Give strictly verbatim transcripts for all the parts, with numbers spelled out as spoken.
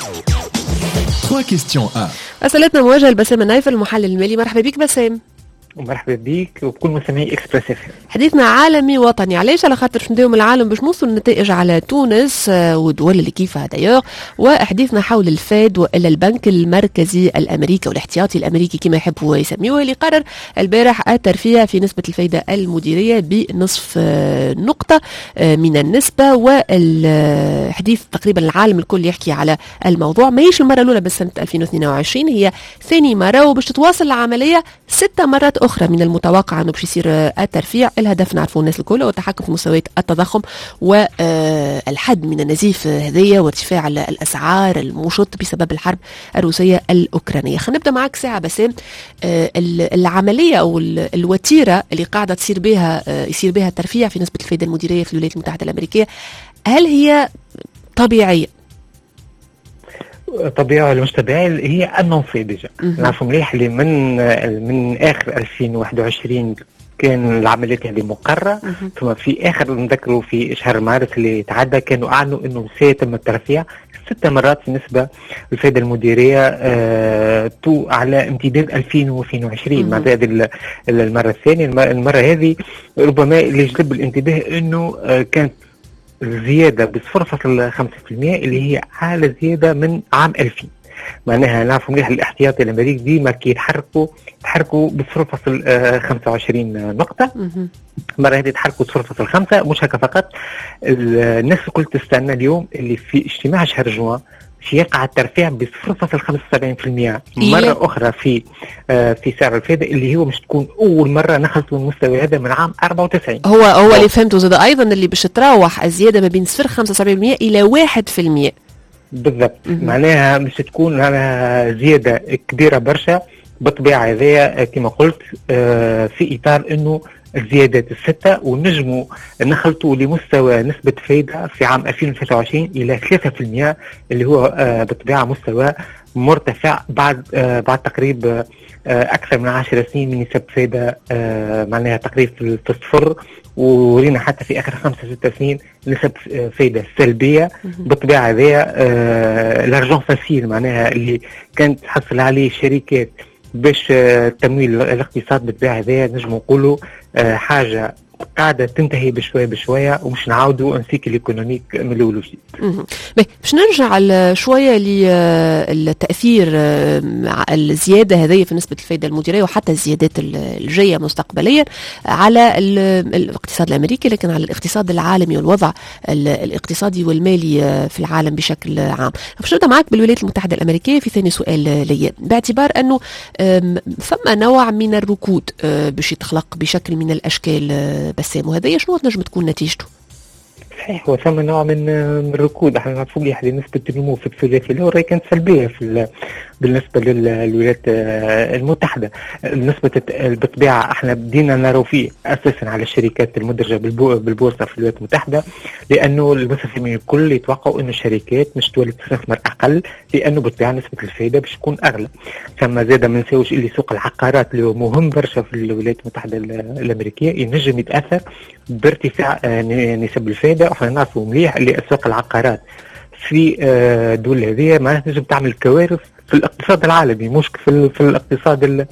trois questions à. أسئلتنا موجهة لبسام النايف المحلل المالي. مرحبا بك بسام. ومرحبا بيك وبكل مستمعي اكسبريس اف ام. حديثنا عالمي وطني، علاش؟ على خاطر في نداوم العالم باش نوصل النتائج على تونس والدول اللي كيفها دايوغ، وحديثنا حول الفاد والا البنك المركزي الامريكي والاحتياطي الامريكي كما يحبوا يسميوه، اللي قرر البارح الترفيع في نسبة الفايدة المديرية بنصف نقطة من النسبة. والحديث تقريبا العالم الكل يحكي على الموضوع، ماهيش المرة الأولى بس سنة ألفين واثنين وعشرين، هي ثاني مرة، وباش تتواصل العملية ستة مرات أخرى من المتوقع أنه باش يصير الترفيع. الهدف نعرفوا الناس الكل هو التحكم في مستويات التضخم والحد من النزيف هذية وارتفاع الأسعار المشط بسبب الحرب الروسية الأوكرانية. خلينا نبدأ معك ساعة بسام، العملية أو الوتيرة اللي قاعدة تصير بها يصير بها الترفيع في نسبة الفائدة المديرية في الولايات المتحدة الأمريكية، هل هي طبيعية؟ طبيعي ولا مش طبيعي؟ هي انونسي ديجا، نعرفوا مليح اللي من من اخر ألفين وواحد وعشرين كان العمليات هذه مقرره، ثم في اخر نذكروا في شهر مارس اللي تعدى كانوا اعلنوا انه سيتم الترفيع ست مرات في نسبه الفائده المديريه آه تو على امتداد ألفين واثنين وعشرين. مع هذه المره الثانيه، المره هذه ربما اللي يجلب الانتباه انه آه كانت الزيادة بصفر فاصلة خمسة في المئة اللي هي أعلى زيادة من عام ألفين. معناها نعرفوا مليح الاحتياطي الأمريكي ديما كي يتحركوا يتحركوا بصفر فاصلة خمسة وعشرين نقطة، مرة هذه يتحركوا بصفر فاصلة خمسة. مش هكا فقط، الناس الكل تستنى اليوم اللي في اجتماع شهر جوان يقع الترفيع ب صفر فاصلة خمسة وسبعين في المئة مرة أخرى في آه في سعر الفائدة، اللي هو مش تكون أول مرة نخلصوا المستوى هذا من عام أربعة وتسعين. هو هو اللي فهمته زاد أيضا اللي باش تراوح الزيادة ما بين صفر فاصلة خمسة وسبعين بالمئة إلى واحد في المئة بالضبط. معناها مش تكون أنا زيادة كبيرة برشا بالطبيعة هذيا كما قلت آه في إطار إنه الزيادات الستة، ونجموا نخلطوا لمستوى نسبة فايدة في عام ألفين وثلاثة وعشرين إلى ثلاثة في المئة اللي هو آه بالطبيعة مستوى مرتفع بعد آه بعد تقريب آه أكثر من عشر سنين من نسب فايدة آه معناها تقريب في الصفر، ورينا حتى في آخر خمسة ستة سنين نسب فايدة سلبية. بالطبيعة هذه آه لارجون فاسيل معناها اللي كانت تحصل عليه الشركات باش تمويل الاقتصاد بالطبيعة هذه نجم نقولوا حاجة قاعدة تنتهي بشوية بشوية، ومش نعاودوا انسيك الايكونوميك من الاول وجديد. باش نرجع شوية للتأثير الزيادة هذه في نسبة الفائدة المديرية وحتى الزيادات الجاية مستقبليا على الاقتصاد الأمريكي، لكن على الاقتصاد العالمي والوضع الاقتصادي والمالي في العالم بشكل عام. باش نبدأ معك بالولايات المتحدة الأمريكية في ثاني سؤال لي، باعتبار أنه ثم نوع من الركود باش يتخلق بشكل من الأشكال بسام، وهذا شنو تنجم تكون نتيجته؟ صحيح، وثم نوع من الركود. احنا نعرفوا مليح نسبة النمو في الثلاثي الأول كانت سلبية في بالنسبة للولايات المتحدة. نسبة بالطبيعة احنا بدينا نرى فيه اساسا على الشركات المدرجة بالبورصة في الولايات المتحدة، لانه المستثمرين الكل يتوقعوا انه الشركات مش تولي تستثمر اقل، لانه بالطبيعة نسبة الفائدة باش تكون اغلى. ثم زاد ما نساوش اللي سوق العقارات اللي هو مهم برشا في الولايات المتحدة الامريكية ينجم يتاثر بارتفاع نسب الفائدة. احنا نعرفوا مليح اللي اسواق العقارات في دول هذه ما تنجم تعمل كوارث في الاقتصاد العالمي، مش في, في الاقتصاد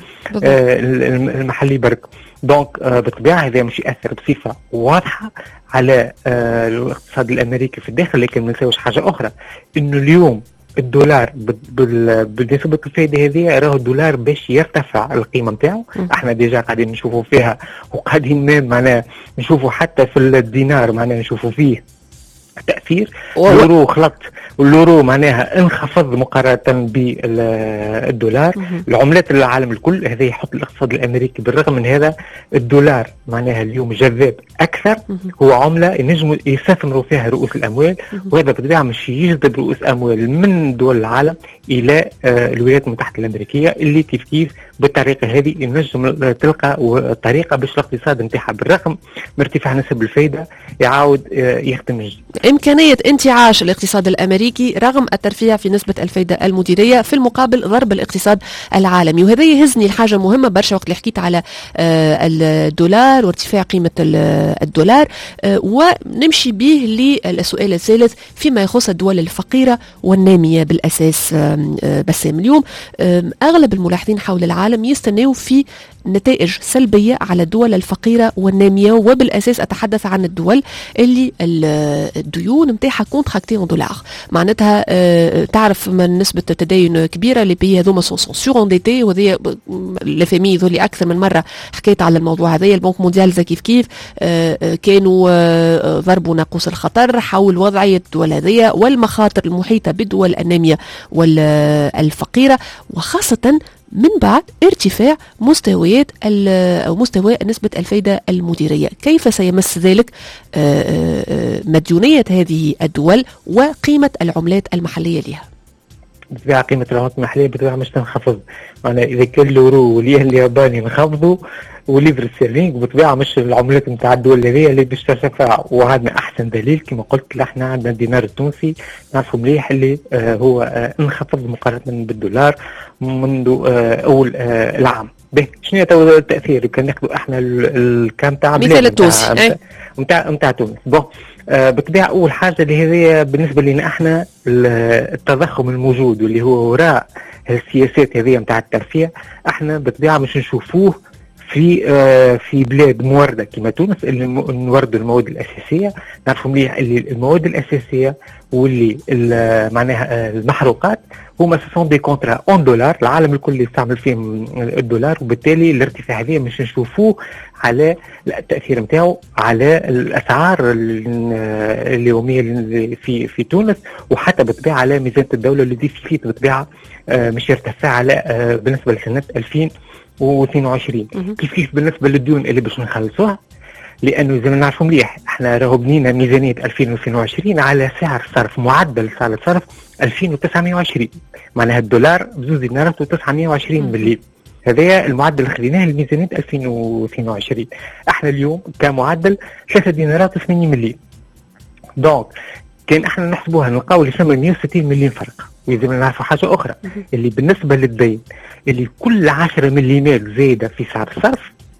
المحلي برك. دونك بالطبيعه هذا مش ياثر بصفه واضحه على الاقتصاد الامريكي في الداخل. لكن ما نساوش حاجه اخرى، انه اليوم الدولار بالنسبه للفائده هذه راهو الدولار باش يرتفع القيمه نتاعو. احنا ديجا قاعدين نشوفوا فيها، وقاعدين معناها نشوفوا حتى في الدينار معناها نشوفوا فيه تأثير. اليورو خلط، واليورو معناها انخفض مقارنة بالدولار. العملات العالم الكل هذا يحط الاقتصاد الامريكي. بالرغم من هذا الدولار معناها اليوم جذاب اكثر، هو عملة ينجموا يستثمروا فيها رؤوس الاموال، وهذا بالطبيعة مش يجذب رؤوس اموال من دول العالم الى الولايات المتحدة الامريكية، اللي كيف كيف بالطريقة هذه ينجم تلقى طريقة باش الاقتصاد نتاعها بالرغم من ارتفاع نسب الفايدة يعاود يخدم. إمكانية انتعاش الاقتصاد الأمريكي الأمريكي رغم الترفيع في نسبة الفائدة المديرية، في المقابل ضرب الاقتصاد العالمي. وهذا يهزني الحاجة مهمة برشا وقت اللي حكيت على الدولار وارتفاع قيمة الدولار، ونمشي به للسؤال الثالث فيما يخص الدول الفقيرة والنامية بالأساس. بسام، اليوم أغلب الملاحظين حول العالم يستنوا في نتائج سلبية على الدول الفقيرة والنامية، وبالأساس أتحدث عن الدول اللي الديون متاعها كونتراكتي ان دولار، معناتها تعرف من نسبة تدين كبيرة لي بي هذوما سون سور انديتي، وهذه الفامي ذولي أكثر من مرة حكيت على الموضوع هذا. البنك مونديال كيف كيف كانوا ضربوا ناقوس الخطر حول وضعية الدول هذه والمخاطر المحيطة بالدول النامية والفقيرة، وخاصة من بعد ارتفاع مستويات أو مستوى نسبة الفائدة المديرية. كيف سيمس ذلك مديونية هذه الدول وقيمة العملات المحلية لها؟ بطبيعة قيمة العملات المحلية بطبيعة مش تنخفض، معناها إذا كان اليورو والين الياباني انخفضوا وليفر ستيرلينج بطبيعة مش العملات نتاع الدول هذه اللي باش ترتفع. وهذا أحسن دليل كما قلت احنا عندنا الدينار التونسي نعرفوا مليح اللي آه هو آه انخفض مقارنة بالدولار منذ آه أول آه العام. به شنو هو التأثير؟ كان ناخذوا احنا الكام تاع مثال التونسي نتاع نتاع تونس. بون آه بطبيعة أول حاجة اللي هذه بالنسبة لنا احنا التضخم الموجود واللي هو وراء السياسات هذه نتاع الترفيه، احنا بطبيعة مش نشوفوه في آه في بلاد موردة كما تونس اللي نوردوا المواد الأساسية. نعرفوا مليح اللي المواد الأساسية واللي معناها المحروقات هما سون دي كونترا اون دولار، العالم الكل يستعمل فيهم الدولار، وبالتالي الارتفاع هذا مش نشوفوه على التأثير نتاعو على الأسعار اليومية في في تونس، وحتى بطبيعة على ميزانية الدولة اللي في بطبيعة آه مش يرتفع على آه بالنسبة لسنة ألفين واثنين وعشرين. كيف كيف بالنسبة للديون اللي باش نخلصوها، لأنه زي ما نعرفوا مليح احنا راهو بنينا ميزانية ألفين واثنين وعشرين على سعر صرف معدل سعر صرف ألفين وتسعمائة وعشرين، معناها الدولار بزوز دينارات وتسعمائة وعشرين مليم. هذا المعدل اللي خليناه لميزانية ألفين واثنين وعشرين. احنا اليوم كمعدل ثلاثة دينارات وثمانين مليم. دونك كان احنا نحسبوها نلقاو اللي ثم مئة وستين مليون فرق. ولازم نعرفوا حاجة أخرى اللي بالنسبة للدين اللي كل عشرة مليمات زايدة في سعر الصرف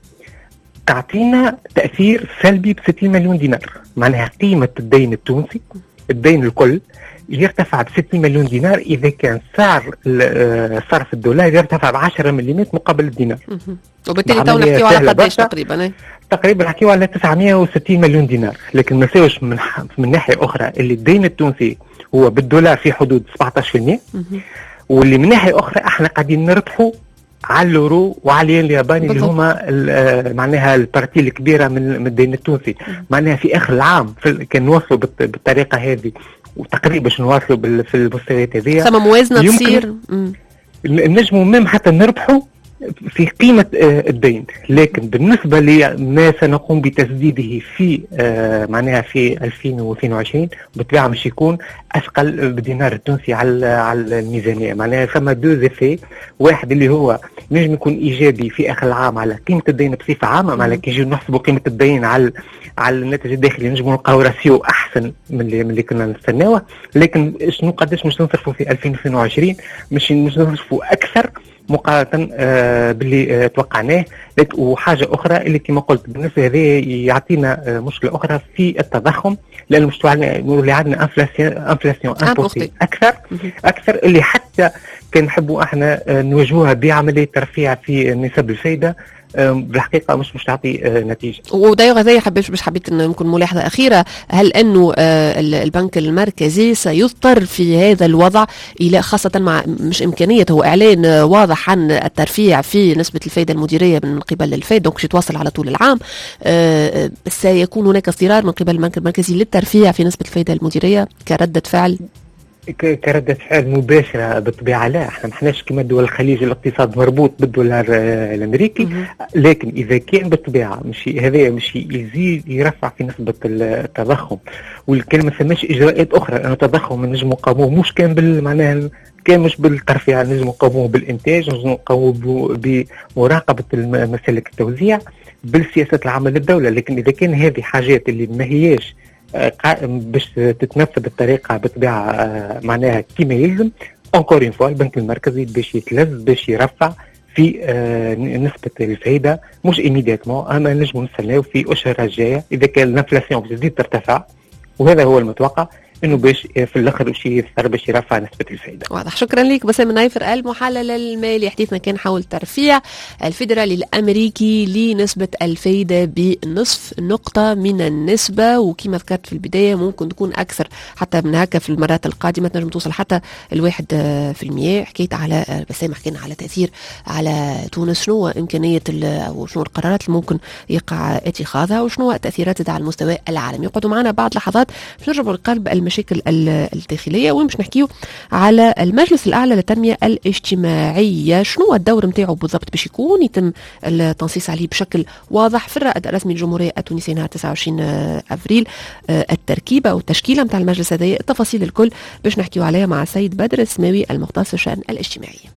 تعطينا تأثير سلبي بستين مليون دينار. معناها قيمة الدين التونسي الدين الكل يرتفع بستين مليون دينار إذا كان سعر صرف الدولار يرتفع بعشرة مليمات مقابل الدينار. وبالتالي تو نحكيو على قداش تقريبا؟ تقريبا نحكيو على تسعمائة وستين مليون دينار. لكن ما نساوش من, من ناحية أخرى اللي الدين التونسي هو بالدولار في حدود سبعة عشر بالمئة، واللي من ناحية أخرى احنا قاعدين نربحوا على اليورو وعلى الين الياباني اللي هما معناها البارتي الكبيرة من الدين التونسي. معناها في آخر العام كان نوصلوا بالطريقة هذه وتقريبا باش نواصلوا في المستويات هذه، ثم موازنة تصير نجموا مم حتى نربحوا في قيمة الدين. لكن بالنسبة لما سنقوم بتسديده في معناها في ألفين واثنين وعشرين بطبيعة مش يكون أثقل بالدينار التونسي على على الميزانية. معناها ثم دو زيفي، واحد اللي هو نجم يكون إيجابي في آخر العام على قيمة الدين بصفة عامة، معناها كي نجي نحسبوا قيمة الدين على على الناتج الداخلي نجموا نلقاو راسيو أحسن من اللي من اللي كنا نستناوه. لكن شنو قداش مش نصرفوا في ألفين واثنين وعشرين؟ مش مش نصرفوا أكثر مقارنة آه باللي آه توقعناه. وحاجة أخرى اللي كما قلت بالنسبة هذه يعطينا آه مشكلة أخرى في التضخم، لأنه مش اللي عندنا انفلاسيون انفلاسيون أكثر أكثر اللي حتى كان نحبوا احنا آه نواجهوها بعملية ترفيع في نسب الفايدة بالحقيقة مش مش تعطي نتيجة. ودايوغ هذا حبيت مش حبيت انه يمكن ملاحظة أخيرة، هل أنه البنك المركزي سيضطر في هذا الوضع إلى خاصة مع مش إمكانية هو إعلان واضح عن الترفيع في نسبة الفائدة المديرية من قبل الفيد، دونك يتواصل على طول العام، سيكون هناك اصرار من قبل البنك المركزي للترفيع في نسبة الفائدة المديرية كردة فعل؟ كردة فعل مباشرة بالطبيعة لا، احنا ما احناش كما دول الخليج الاقتصاد مربوط بالدولار الامريكي، لكن اذا كان بالطبيعة مش هذا مش يزيد يرفع في نسبة التضخم، والكلمة ما ثماش اجراءات اخرى، انه التضخم نجم نقاوموه مش كان بالمعنى كان مش بالترفيع، نجم نقاوموه بالانتاج، نجم نقاوموه بمراقبة مسالك التوزيع، بالسياسات العامة للدولة. لكن اذا كان هذه حاجات اللي ما هياش باش تتنفذ الطريقه بطبيعه معناها كما يلزم. اونكور اون فوا البنك المركزي باش يتلذ باش يرفع في آه نسبة الفائدة مش إيميدياتمون، أما نجم نستناو في أشهر الجاية إذا كان الانفلاسيون تزيد ترتفع، وهذا هو المتوقع انه باش في الاخر وش يصير باش يرفع نسبه الفائده. واضح. شكرا لك بسام النايفر المحلل المالي. حديثنا كان حول ترفيع الفيدرالي الامريكي لنسبه الفائده بنصف نقطه من النسبه، وكما ذكرت في البدايه ممكن تكون اكثر حتى من هكا في المرات القادمه، تنجم توصل حتى الواحد في المية. حكيت على بسام، حكينا على تاثير على تونس، شنو امكانيه او شنو القرارات اللي ممكن يقع اتخاذها وشنو التاثيرات على المستوى العالمي. يقعدوا معنا بعض لحظات باش نرجعوا لقلب المشاكل الداخليه ومش نحكيو على المجلس الاعلى للتنميه الاجتماعيه، شنو الدور نتاعو بالضبط باش يكون يتم التنصيص عليه بشكل واضح في الرائد الرسمي للجمهوريه التونسيه نهار تسعة وعشرين افريل. التركيبه والتشكيله نتاع المجلس هذا، التفاصيل الكل باش نحكيو عليها مع السيد بدر السماوي المختص في الشان الاجتماعي.